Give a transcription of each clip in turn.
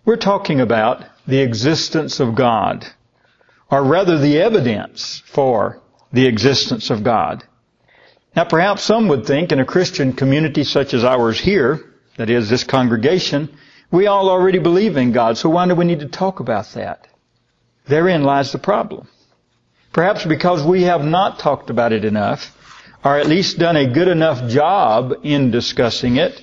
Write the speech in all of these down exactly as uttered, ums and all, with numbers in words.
We're talking about the existence of God, or rather the evidence for the existence of God. Now perhaps some would think in a Christian community such as ours here, that is, this congregation, we all already believe in God, so why do we need to talk about that? Therein lies the problem. Perhaps because we have not talked about it enough, or at least done a good enough job in discussing it,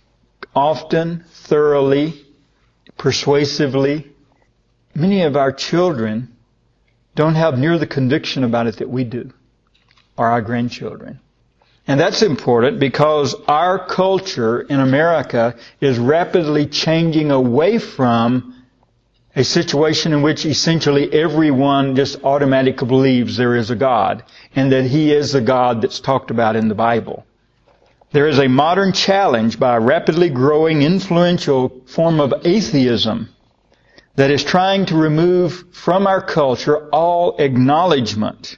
often, thoroughly, persuasively. Many of our children don't have near the conviction about it that we do, or our grandchildren. And that's important because our culture in America is rapidly changing away from a situation in which essentially everyone just automatically believes there is a God and that He is the God that's talked about in the Bible. There is a modern challenge by a rapidly growing influential form of atheism that is trying to remove from our culture all acknowledgement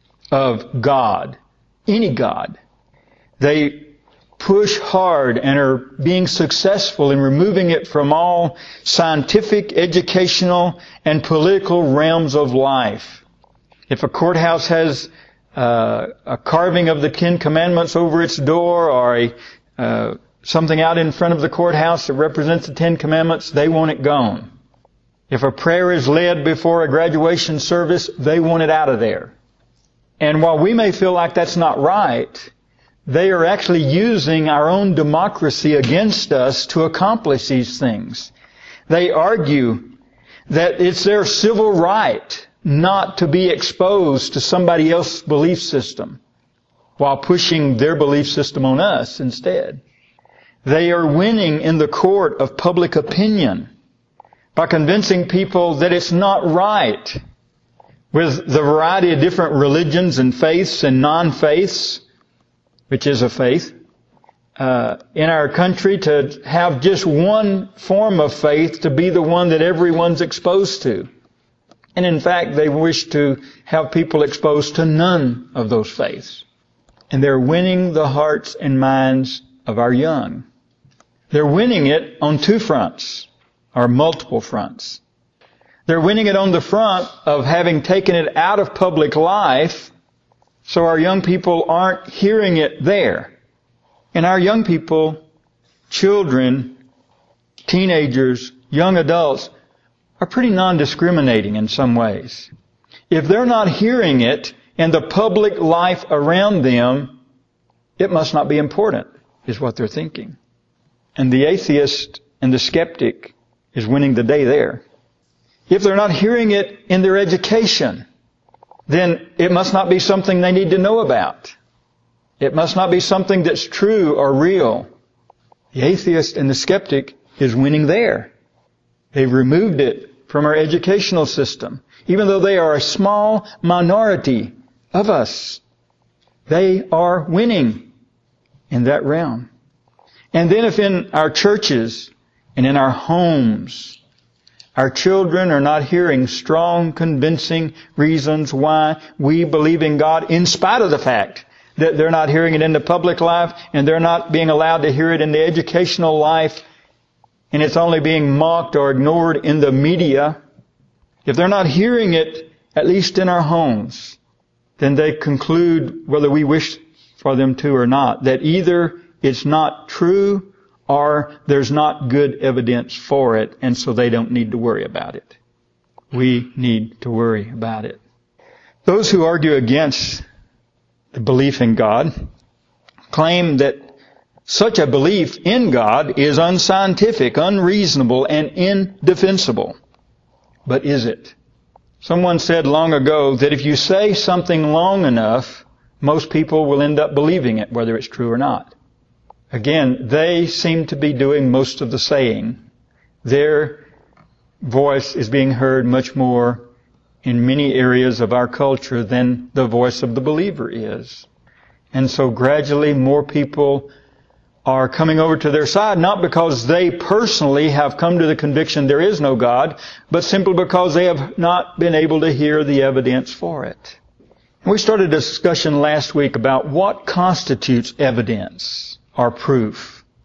of God, any God. They push hard and are being successful in removing it from all scientific, educational, and political realms of life. If a courthouse has uh, a carving of the Ten Commandments over its door, or a, uh, something out in front of the courthouse that represents the Ten Commandments, they want it gone. If a prayer is led before a graduation service, they want it out of there. And while we may feel like that's not right, they are actually using our own democracy against us to accomplish these things. They argue that it's their civil right not to be exposed to somebody else's belief system while pushing their belief system on us instead. They are winning in the court of public opinion by convincing people that it's not right with the variety of different religions and faiths and non-faiths, which is a faith, uh, in our country to have just one form of faith to be the one that everyone's exposed to. And in fact, they wish to have people exposed to none of those faiths. And they're winning the hearts and minds of our young. They're winning it on two fronts, or multiple fronts. They're winning it on the front of having taken it out of public life, so our young people aren't hearing it there. And our young people, children, teenagers, young adults, are pretty non-discriminating in some ways. If they're not hearing it in the public life around them, it must not be important, is what they're thinking. And the atheist and the skeptic is winning the day there. If they're not hearing it in their education, then it must not be something they need to know about. It must not be something that's true or real. The atheist and the skeptic is winning there. They've removed it from our educational system. Even though they are a small minority of us, they are winning in that realm. And then if in our churches and in our homes, our children are not hearing strong, convincing reasons why we believe in God, in spite of the fact that they're not hearing it in the public life and they're not being allowed to hear it in the educational life, and it's only being mocked or ignored in the media. If they're not hearing it, at least in our homes, then they conclude, whether we wish for them to or not, that either it's not true or there's not good evidence for it, and so they don't need to worry about it. We need to worry about it. Those who argue against the belief in God claim that such a belief in God is unscientific, unreasonable, and indefensible. But is it? Someone said long ago that if you say something long enough, most people will end up believing it, whether it's true or not. Again, they seem to be doing most of the saying. Their voice is being heard much more in many areas of our culture than the voice of the believer is. And so gradually more people are coming over to their side, not because they personally have come to the conviction there is no God, but simply because they have not been able to hear the evidence for it. And we started a discussion last week about what constitutes evidence or proof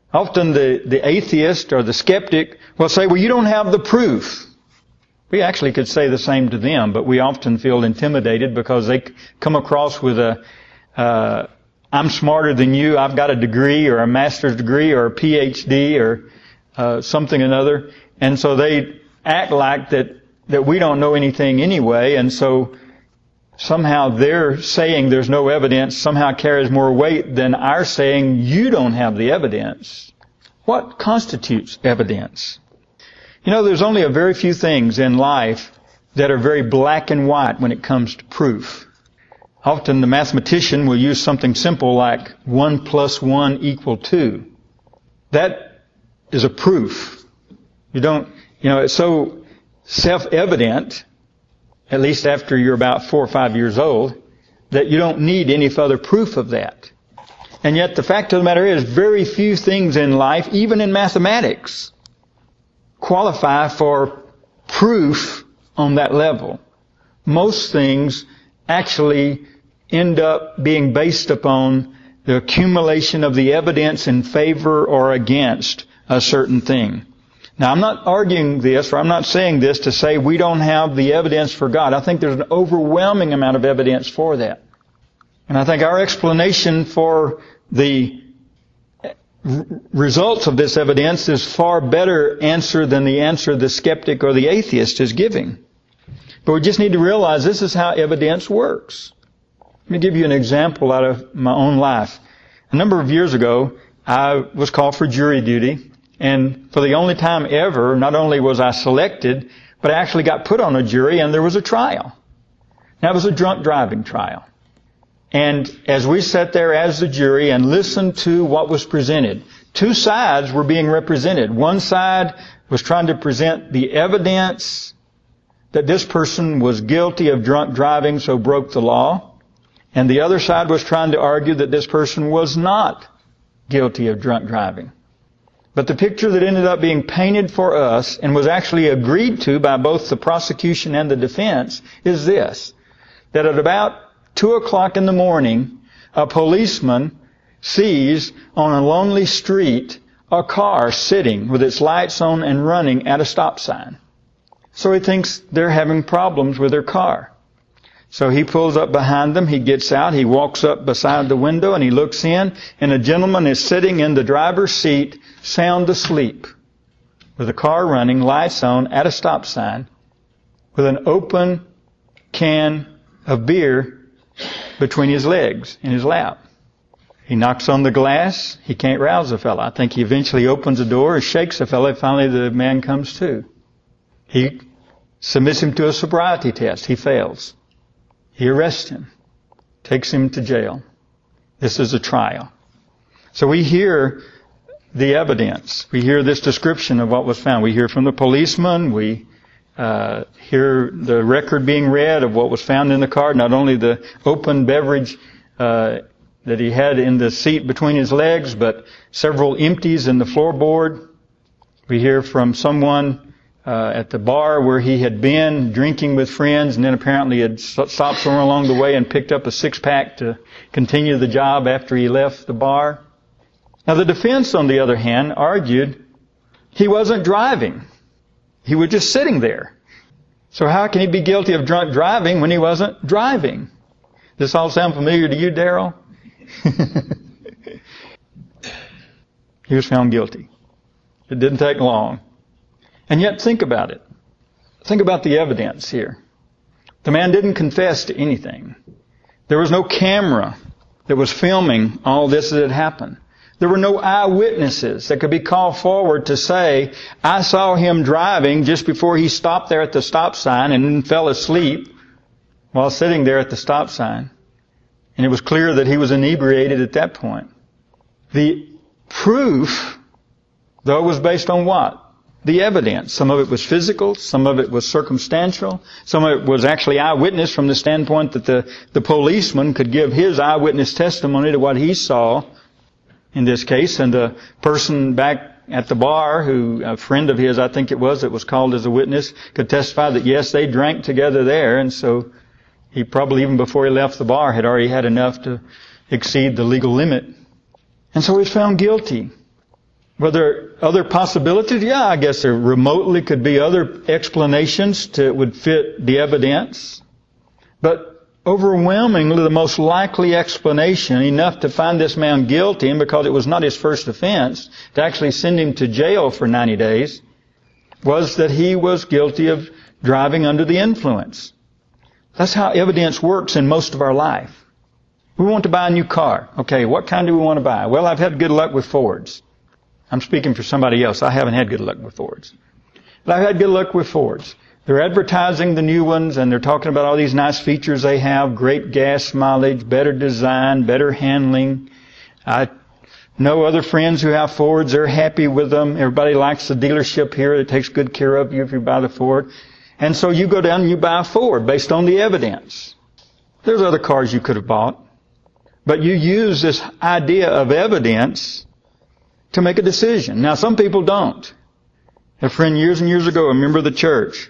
Often the, the atheist or the skeptic will say, well, you don't have the proof. We actually could say the same to them, but we often feel intimidated because they come across with a, uh, I'm smarter than you, I've got a degree or a master's degree or a P H D or uh, something or another. And so they act like that, that we don't know anything anyway, and so somehow their saying there's no evidence somehow carries more weight than our saying you don't have the evidence. What constitutes evidence? You know, there's only a very few things in life that are very black and white when it comes to proof. Often the mathematician will use something simple like one plus one equal two. That is a proof. You don't, you know, it's so self-evident, at least after you're about four or five years old, that you don't need any further proof of that. And yet the fact of the matter is, very few things in life, even in mathematics, qualify for proof on that level. Most things actually end up being based upon the accumulation of the evidence in favor or against a certain thing. Now, I'm not arguing this, or I'm not saying this to say we don't have the evidence for God. I think there's an overwhelming amount of evidence for that. And I think our explanation for the results of this evidence is far better answer than the answer the skeptic or the atheist is giving. But we just need to realize this is how evidence works. Let me give you an example out of my own life. A number of years ago, I was called for jury duty. And for the only time ever, not only was I selected, but I actually got put on a jury and there was a trial. That was a drunk driving trial. And as we sat there as the jury and listened to what was presented, two sides were being represented. One side was trying to present the evidence that this person was guilty of drunk driving, so broke the law. And the other side was trying to argue that this person was not guilty of drunk driving. But the picture that ended up being painted for us and was actually agreed to by both the prosecution and the defense is this, that at about two o'clock in the morning, a policeman sees on a lonely street a car sitting with its lights on and running at a stop sign. So he thinks they're having problems with their car. So he pulls up behind them, he gets out, he walks up beside the window and he looks in, and a gentleman is sitting in the driver's seat, sound asleep, with the car running, lights on, at a stop sign, with an open can of beer between his legs, in his lap. He knocks on the glass, he can't rouse the fellow. I think he eventually opens the door and shakes the fellow, finally the man comes to. He submits him to a sobriety test, he fails. He arrests him, takes him to jail. This is a trial. So we hear the evidence. We hear this description of what was found. We hear from the policeman. We uh, hear the record being read of what was found in the car. Not only the open beverage uh, that he had in the seat between his legs, but several empties in the floorboard. We hear from someone Uh, at the bar where he had been drinking with friends, and then apparently had stopped somewhere along the way and picked up a six-pack to continue the job after he left the bar. Now the defense, on the other hand, argued he wasn't driving. He was just sitting there. So how can he be guilty of drunk driving when he wasn't driving? Does this all sound familiar to you, Darrell? He was found guilty. It didn't take long. And yet, think about it. Think about the evidence here. The man didn't confess to anything. There was no camera that was filming all this that had happened. There were no eyewitnesses that could be called forward to say, I saw him driving just before he stopped there at the stop sign and then fell asleep while sitting there at the stop sign. And it was clear that he was inebriated at that point. The proof, though, was based on what? The evidence. Some of it was physical, some of it was circumstantial, some of it was actually eyewitness from the standpoint that the, the policeman could give his eyewitness testimony to what he saw in this case, and the person back at the bar, who, a friend of his I think it was, that was called as a witness, could testify that yes, they drank together there, and so he probably even before he left the bar had already had enough to exceed the legal limit. And so he's found guilty. Were there other possibilities? Yeah, I guess there remotely could be other explanations to would fit the evidence. But overwhelmingly, the most likely explanation, enough to find this man guilty, and because it was not his first offense, to actually send him to jail for ninety days, was that he was guilty of driving under the influence. That's how evidence works in most of our life. We want to buy a new car. Okay, what kind do we want to buy? Well, I've had good luck with Fords. I'm speaking for somebody else. I haven't had good luck with Fords. But I've had good luck with Fords. They're advertising the new ones, and they're talking about all these nice features they have, great gas mileage, better design, better handling. I know other friends who have Fords. They're happy with them. Everybody likes the dealership here. It takes good care of you if you buy the Ford. And so you go down and you buy a Ford based on the evidence. There's other cars you could have bought. But you use this idea of evidence to make a decision. Now, some people don't. A friend years and years ago, a member of the church,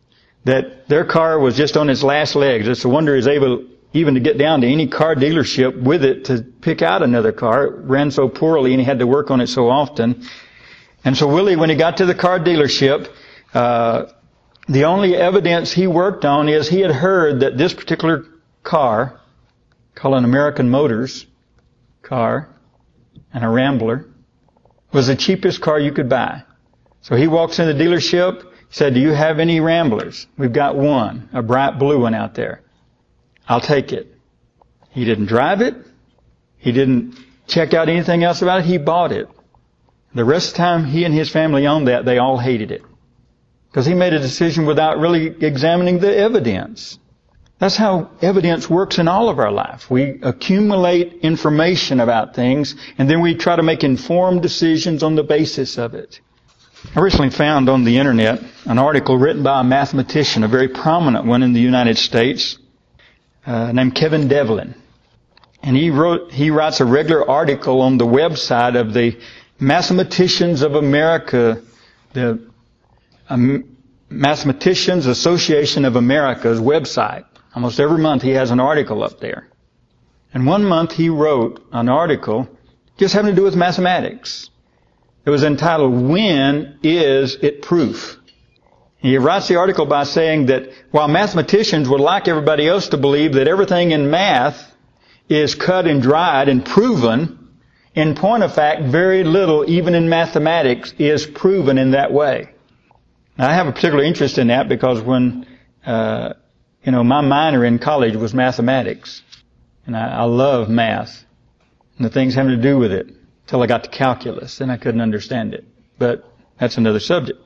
that their car was just on its last legs. It's a wonder he's able even to get down to any car dealership with it to pick out another car. It ran so poorly and he had to work on it so often. And so Willie, when he got to the car dealership, uh, the only evidence he worked on is he had heard that this particular car, called an American Motors car, and a Rambler, was the cheapest car you could buy. So he walks in the dealership, he said, do you have any Ramblers? We've got one, a bright blue one out there. I'll take it. He didn't drive it. He didn't check out anything else about it. He bought it. The rest of the time he and his family owned that, they all hated it. Because he made a decision without really examining the evidence. That's how evidence works in all of our life. We accumulate information about things, and then we try to make informed decisions on the basis of it. I recently found on the internet an article written by a mathematician, a very prominent one in the United States, uh, named Kevin Devlin. And he wrote, he writes a regular article on the website of the Mathematicians of America, the um, Mathematicians Association of America's website. Almost every month he has an article up there. And one month he wrote an article just having to do with mathematics. It was entitled, When is it Proof? He writes the article by saying that while mathematicians would like everybody else to believe that everything in math is cut and dried and proven, in point of fact, very little, even in mathematics, is proven in that way. Now, I have a particular interest in that because when, uh, you know, my minor in college was mathematics. And I, I love math and the things having to do with it until I got to calculus. Then I couldn't understand it. But that's another subject.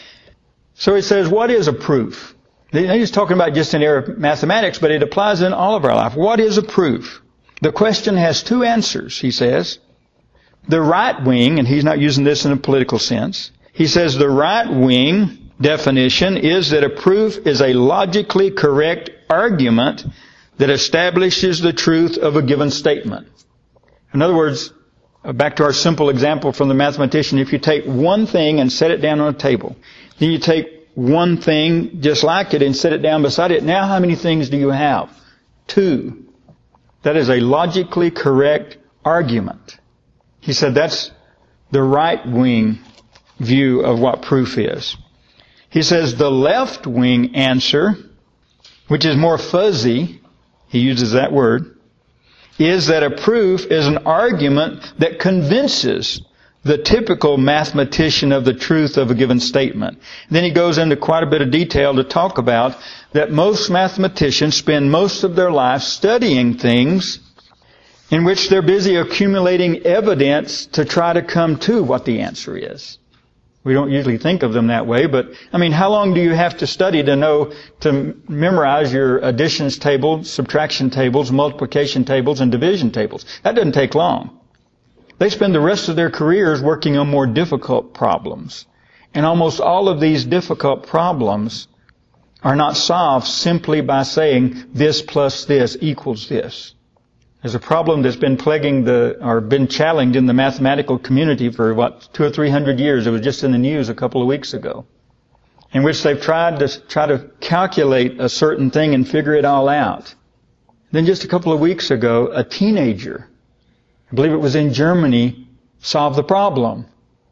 So he says, what is a proof? He's talking about just an area of mathematics, but it applies in all of our life. What is a proof? The question has two answers, he says. The right wing, and he's not using this in a political sense, he says the right wing definition is that a proof is a logically correct argument that establishes the truth of a given statement. In other words, back to our simple example from the mathematician, if you take one thing and set it down on a table, then you take one thing just like it and set it down beside it, now how many things do you have? Two. That is a logically correct argument. He said that's the right-wing view of what proof is. He says the left-wing answer, which is more fuzzy, he uses that word, is that a proof is an argument that convinces the typical mathematician of the truth of a given statement. Then he goes into quite a bit of detail to talk about that most mathematicians spend most of their life studying things in which they're busy accumulating evidence to try to come to what the answer is. We don't usually think of them that way, but, I mean, how long do you have to study to know, to memorize your additions tables, subtraction tables, multiplication tables, and division tables? That doesn't take long. They spend the rest of their careers working on more difficult problems. And almost all of these difficult problems are not solved simply by saying this plus this equals this. There's a problem that's been plaguing the, or been challenged in the mathematical community for what, two or three hundred years. It was just in the news a couple of weeks ago, in which they've tried to try to calculate a certain thing and figure it all out. Then just a couple of weeks ago, a teenager, I believe it was in Germany, solved the problem.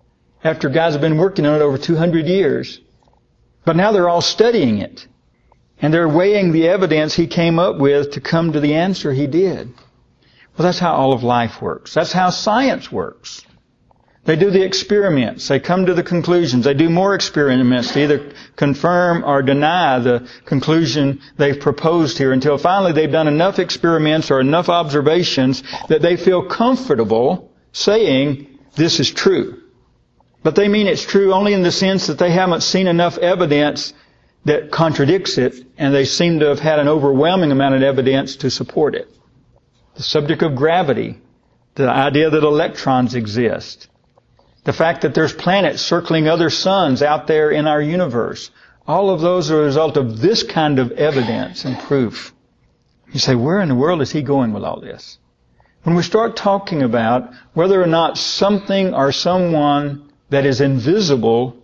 after guys have been working on it over two hundred years. But now they're all studying it. And they're weighing the evidence he came up with to come to the answer he did. Well, that's how all of life works. That's how science works. They do the experiments. They come to the conclusions. They do more experiments to either confirm or deny the conclusion they've proposed here until finally they've done enough experiments or enough observations that they feel comfortable saying this is true. But they mean it's true only in the sense that they haven't seen enough evidence that contradicts it, and they seem to have had an overwhelming amount of evidence to support it. The subject of gravity, the idea that electrons exist, the fact that there's planets circling other suns out there in our universe, all of those are a result of this kind of evidence and proof. You say, where in the world is he going with all this? When we start talking about whether or not something or someone that is invisible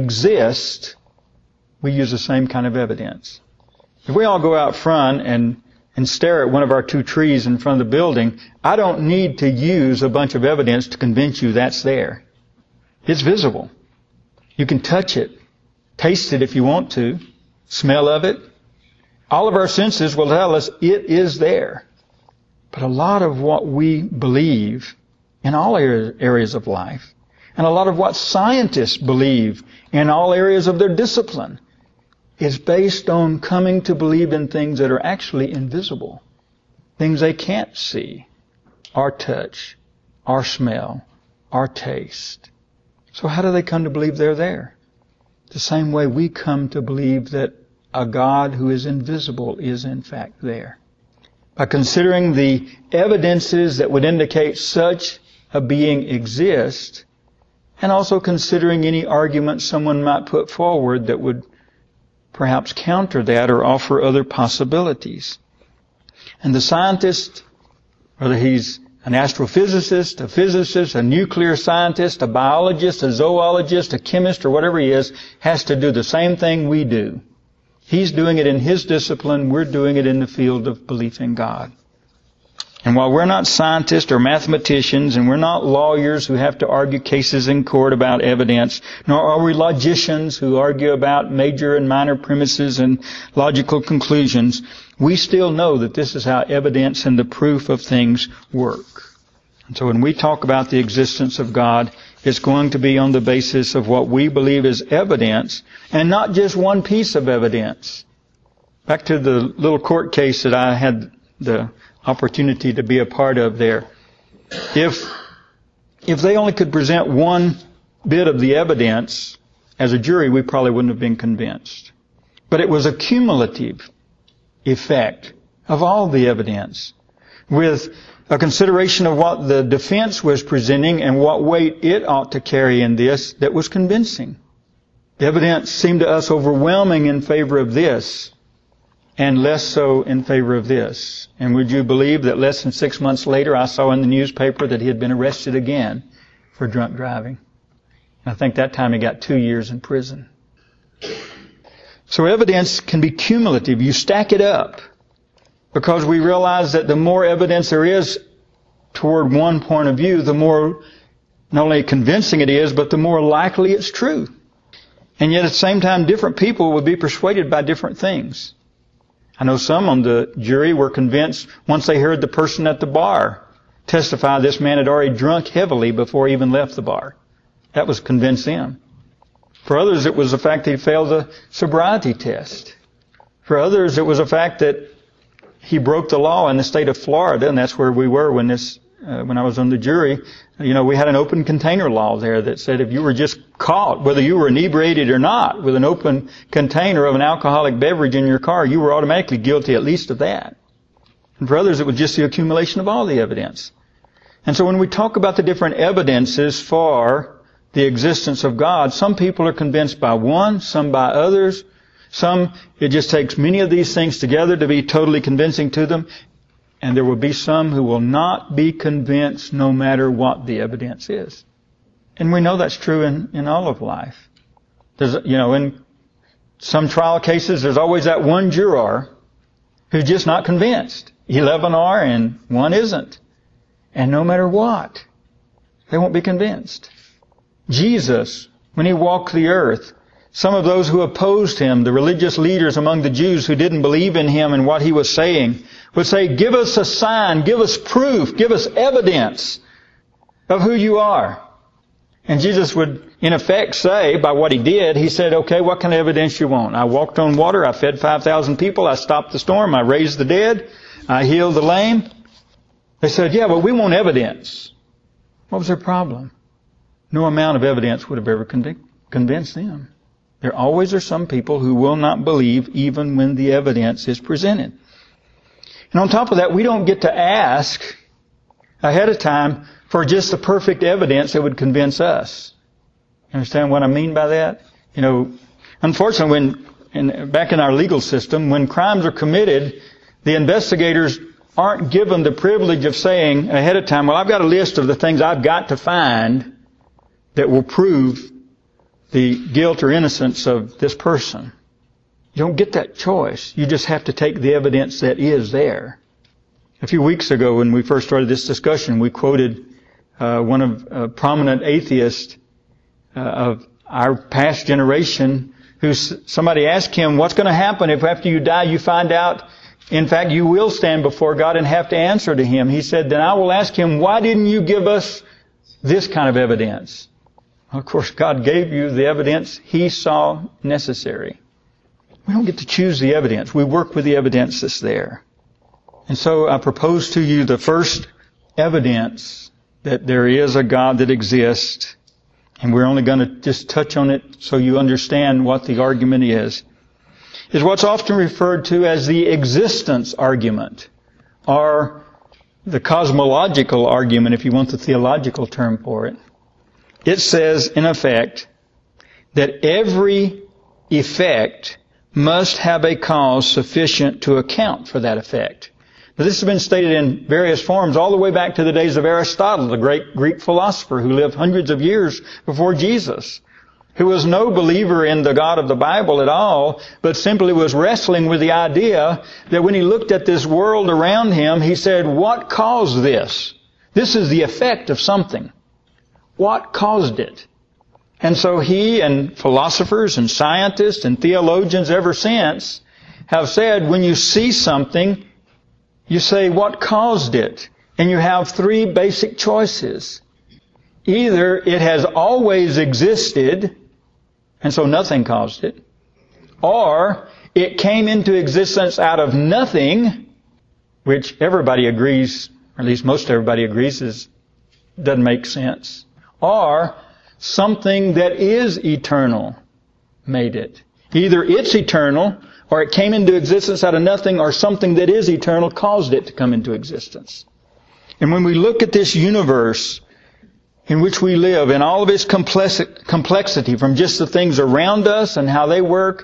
exists, we use the same kind of evidence. If we all go out front and, and stare at one of our two trees in front of the building, I don't need to use a bunch of evidence to convince you that's there. It's visible. You can touch it, taste it if you want to, smell of it. All of our senses will tell us it is there. But a lot of what we believe in all areas of life, and a lot of what scientists believe in all areas of their discipline, is based on coming to believe in things that are actually invisible. Things they can't see, or touch, or smell, or taste. So how do they come to believe they're there? The same way we come to believe that a God who is invisible is in fact there. By considering the evidences that would indicate such a being exists, and also considering any argument someone might put forward that would perhaps counter that or offer other possibilities. And the scientist, whether he's an astrophysicist, a physicist, a nuclear scientist, a biologist, a zoologist, a chemist, or whatever he is, has to do the same thing we do. He's doing it in his discipline. We're doing it in the field of belief in God. And while we're not scientists or mathematicians, and we're not lawyers who have to argue cases in court about evidence, nor are we logicians who argue about major and minor premises and logical conclusions, we still know that this is how evidence and the proof of things work. And so when we talk about the existence of God, it's going to be on the basis of what we believe is evidence, and not just one piece of evidence. Back to the little court case that I had the opportunity to be a part of there. If, if they only could present one bit of the evidence, as a jury, we probably wouldn't have been convinced. But it was a cumulative effect of all the evidence, with a consideration of what the defense was presenting and what weight it ought to carry in this that was convincing. The evidence seemed to us overwhelming in favor of this, and less so in favor of this. And would you believe that less than six months later I saw in the newspaper that he had been arrested again for drunk driving. And I think that time he got two years in prison. So evidence can be cumulative. You stack it up, because we realize that the more evidence there is toward one point of view, the more not only convincing it is, but the more likely it's true. And yet at the same time, different people would be persuaded by different things. I know some on the jury were convinced once they heard the person at the bar testify this man had already drunk heavily before he even left the bar. That was convinced them. For others, it was the fact that he failed the sobriety test. For others, it was the fact that he broke the law in the state of Florida, and that's where we were when this, uh, when I was on the jury. You know, we had an open container law there that said if you were just caught, whether you were inebriated or not, with an open container of an alcoholic beverage in your car, you were automatically guilty at least of that. And for others, it was just the accumulation of all the evidence. And so when we talk about the different evidences for the existence of God, some people are convinced by one, some by others. Some, it just takes many of these things together to be totally convincing to them. And there will be some who will not be convinced no matter what the evidence is. And we know that's true in, in all of life. There's, you know, in some trial cases, there's always that one juror who's just not convinced. Eleven are and one isn't. And no matter what, they won't be convinced. Jesus, when He walked the earth, some of those who opposed Him, the religious leaders among the Jews who didn't believe in Him and what He was saying, would say, give us a sign, give us proof, give us evidence of who you are. And Jesus would, in effect, say, by what He did, He said, okay, what kind of evidence you want? I walked on water, I fed five thousand people, I stopped the storm, I raised the dead, I healed the lame. They said, yeah, but we want evidence. What was their problem? No amount of evidence would have ever convic- convinced them. There always are some people who will not believe even when the evidence is presented. And on top of that, we don't get to ask ahead of time for just the perfect evidence that would convince us. You understand what I mean by that? You know, unfortunately, when in, back in our legal system, when crimes are committed, the investigators aren't given the privilege of saying ahead of time, well, I've got a list of the things I've got to find that will prove the guilt or innocence of this person. You don't get that choice. You just have to take the evidence that is there. A few weeks ago when we first started this discussion, we quoted uh, one of a prominent atheist uh, of our past generation who somebody asked him, what's going to happen if after you die you find out, in fact, you will stand before God and have to answer to Him? He said, then I will ask Him, why didn't you give us this kind of evidence? Of course, God gave you the evidence He saw necessary. We don't get to choose the evidence. We work with the evidence that's there. And so I propose to you the first evidence that there is a God that exists. And we're only going to just touch on it so you understand what the argument is. Is what's often referred to as the existence argument, or the cosmological argument, if you want the theological term for it. It says, in effect, that every effect must have a cause sufficient to account for that effect. Now, this has been stated in various forms all the way back to the days of Aristotle, the great Greek philosopher who lived hundreds of years before Jesus, who was no believer in the God of the Bible at all, but simply was wrestling with the idea that when he looked at this world around him, he said, what caused this? This is the effect of something. What caused it? And so he and philosophers and scientists and theologians ever since have said, when you see something, you say, what caused it? And you have three basic choices. Either it has always existed, and so nothing caused it, or it came into existence out of nothing, which everybody agrees, or at least most everybody agrees, is doesn't make sense, or something that is eternal made it. Either it's eternal, or it came into existence out of nothing, or something that is eternal caused it to come into existence. And when we look at this universe in which we live, in all of its complexity, from just the things around us and how they work,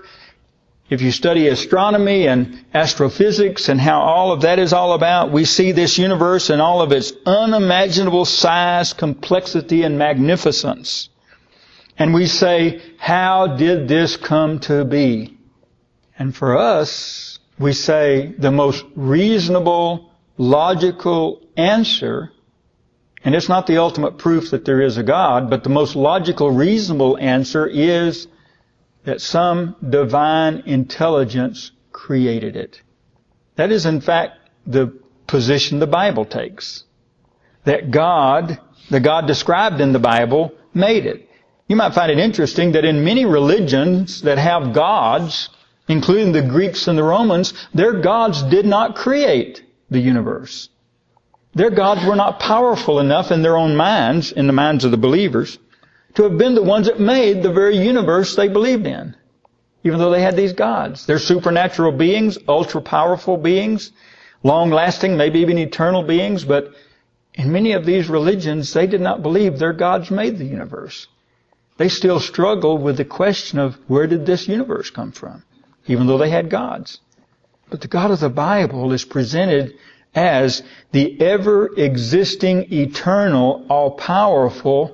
if you study astronomy and astrophysics and how all of that is all about, we see this universe in all of its unimaginable size, complexity, and magnificence. And we say, how did this come to be? And for us, we say the most reasonable, logical answer, and it's not the ultimate proof that there is a God, but the most logical, reasonable answer is that some divine intelligence created it. That is, in fact, the position the Bible takes. That God, the God described in the Bible, made it. You might find it interesting that in many religions that have gods, including the Greeks and the Romans, their gods did not create the universe. Their gods were not powerful enough in their own minds, in the minds of the believers, to have been the ones that made the very universe they believed in, even though they had these gods. They're supernatural beings, ultra-powerful beings, long-lasting, maybe even eternal beings, but in many of these religions, they did not believe their gods made the universe. They still struggled with the question of where did this universe come from, even though they had gods. But the God of the Bible is presented as the ever-existing, eternal, all-powerful,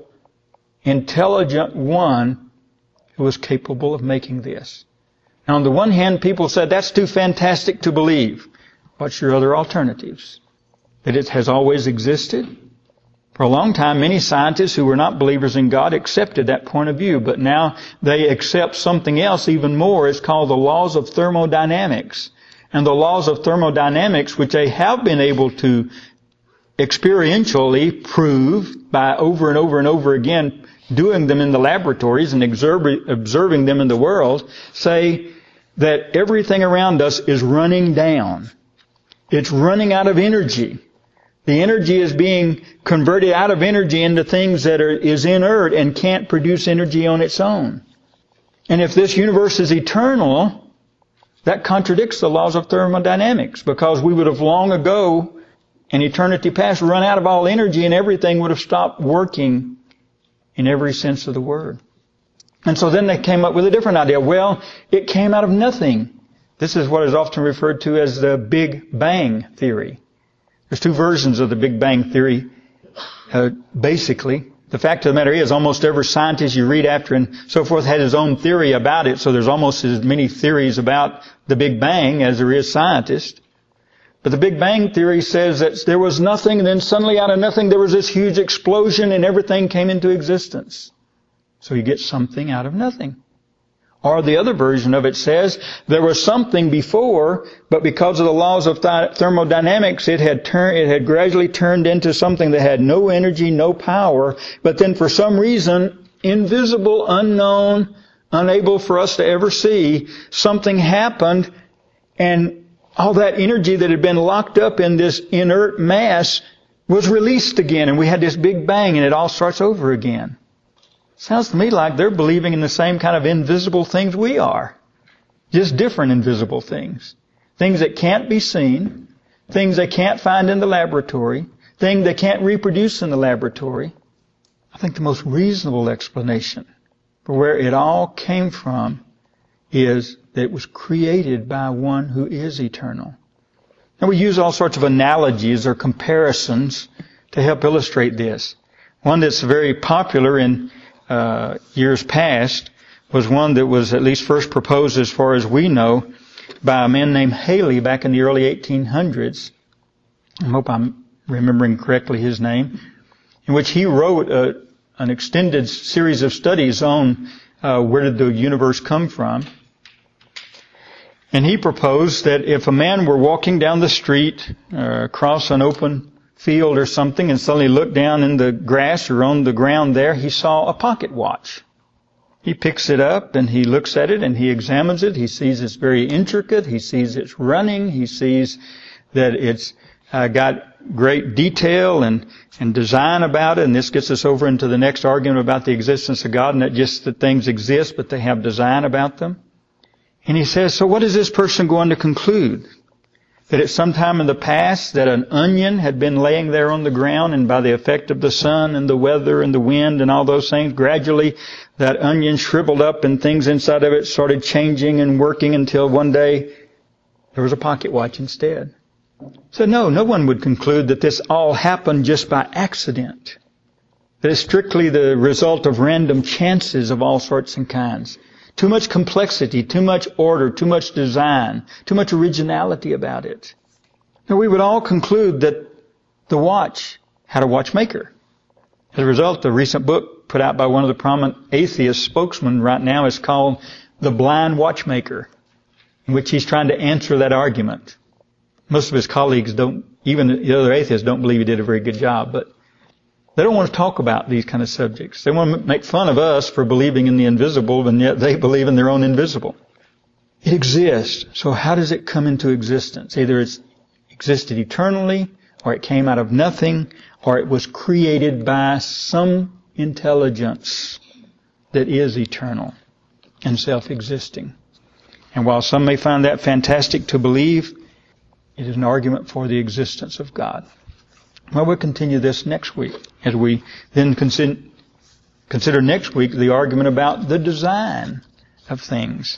intelligent one who was capable of making this. Now, on the one hand, people said, that's too fantastic to believe. What's your other alternatives? That it has always existed? For a long time, many scientists who were not believers in God accepted that point of view, but now they accept something else even more. It's called the laws of thermodynamics. And the laws of thermodynamics, which they have been able to experientially prove by over and over and over again, doing them in the laboratories and observing them in the world, say that everything around us is running down. It's running out of energy. The energy is being converted out of energy into things that are, is inert and can't produce energy on its own. And if this universe is eternal, that contradicts the laws of thermodynamics, because we would have long ago, in eternity past, run out of all energy and everything would have stopped working in every sense of the word. And so then they came up with a different idea. Well, it came out of nothing. This is what is often referred to as the Big Bang theory. There's two versions of the Big Bang theory, uh, basically. The fact of the matter is, almost every scientist you read after and so forth had his own theory about it, so there's almost as many theories about the Big Bang as there is scientists. But the Big Bang theory says that there was nothing, and then suddenly out of nothing there was this huge explosion and everything came into existence. So you get something out of nothing. Or the other version of it says there was something before, but because of the laws of th- thermodynamics, it had turned, it had gradually turned into something that had no energy, no power, but then for some reason, invisible, unknown, unable for us to ever see, something happened, and all that energy that had been locked up in this inert mass was released again, and we had this big bang, and it all starts over again. Sounds to me like they're believing in the same kind of invisible things we are. Just different invisible things. Things that can't be seen. Things they can't find in the laboratory. Things they can't reproduce in the laboratory. I think the most reasonable explanation for where it all came from is that it was created by one who is eternal. And we use all sorts of analogies or comparisons to help illustrate this. One that's very popular in Uh, years past was one that was at least first proposed, as far as we know, by a man named Haley back in the early eighteen hundreds. I hope I'm remembering correctly his name, in which he wrote a, an extended series of studies on uh, where did the universe come from. And he proposed that if a man were walking down the street uh, across an open field or something and suddenly looked down in the grass or on the ground there, he saw a pocket watch. He picks it up and he looks at it and he examines it. He sees it's very intricate. He sees it's running. He sees that it's uh, got great detail and, and design about it. And this gets us over into the next argument about the existence of God, not just that things exist, but they have design about them. And he says, so what is this person going to conclude? That at some time in the past that an onion had been laying there on the ground, and by the effect of the sun and the weather and the wind and all those things, gradually that onion shriveled up and things inside of it started changing and working until one day there was a pocket watch instead. So no, no one would conclude that this all happened just by accident. That it's strictly the result of random chances of all sorts and kinds. Too much complexity, too much order, too much design, too much originality about it. Now we would all conclude that the watch had a watchmaker. As a result, a recent book put out by one of the prominent atheist spokesmen right now is called The Blind Watchmaker, in which he's trying to answer that argument. Most of his colleagues don't, even the other atheists don't believe he did a very good job, but they don't want to talk about these kind of subjects. They want to make fun of us for believing in the invisible, and yet they believe in their own invisible. It exists. So how does it come into existence? Either it's existed eternally, or it came out of nothing, or it was created by some intelligence that is eternal and self-existing. And while some may find that fantastic to believe, it is an argument for the existence of God. Well, we'll continue this next week as we then consider, consider next week the argument about the design of things.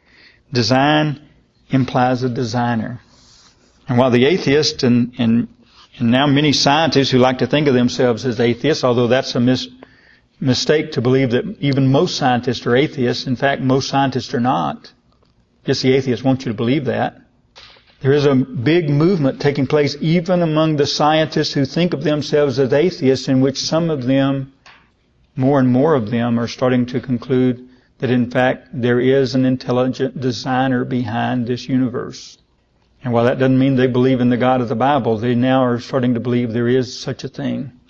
Design implies a designer. And while the atheists and, and, and now many scientists who like to think of themselves as atheists, although that's a mis, mistake to believe that even most scientists are atheists. In fact, most scientists are not. Just the atheists want you to believe that. There is a big movement taking place even among the scientists who think of themselves as atheists, in which some of them, more and more of them, are starting to conclude that in fact there is an intelligent designer behind this universe. And while that doesn't mean they believe in the God of the Bible, they now are starting to believe there is such a thing.